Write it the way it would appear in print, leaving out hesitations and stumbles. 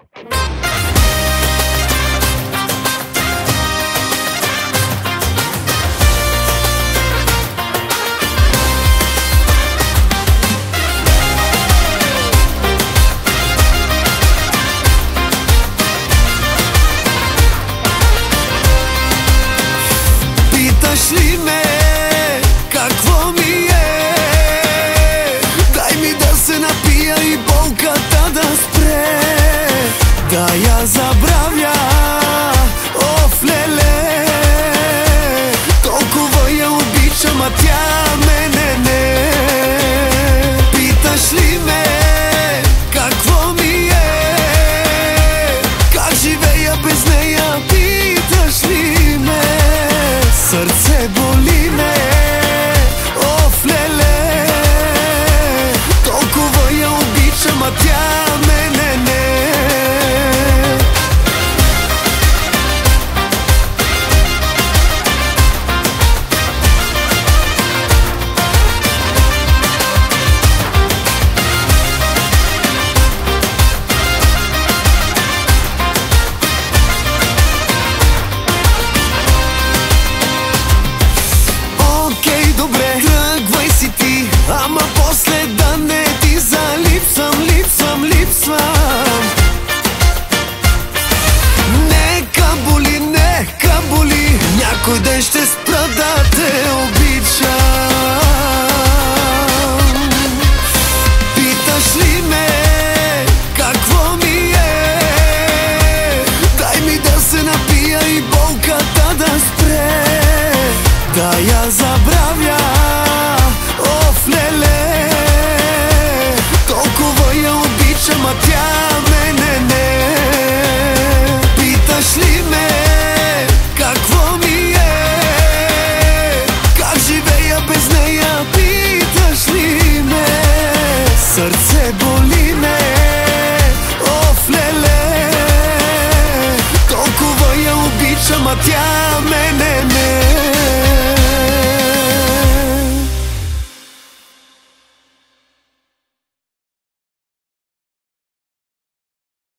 Питаш ли ме какво ми е? Дай ми да се напия и болката да спре, да я забравя. Оф, леле, толкова я обичам, а тя мене не. Питаш ли ме какво ми е? Как живея без нея? Питаш ли ме? Сърце боли ме. Оф, леле, толкова я обичам, а тя мене не. Ама после да не ти залипсвам, липсвам. Нека боли, някой ден ще спра да те обичам. Питаш ли ме какво ми е? Дай ми да се напия и болката да спре, да я забравя. Оф, леле, толкова я обичам, а тя мене не. Питаш ли ме какво ми е? Как живея без нея? Питаш ли ме? Сърце боли ме. Оф, леле, толкова я обичам, а тя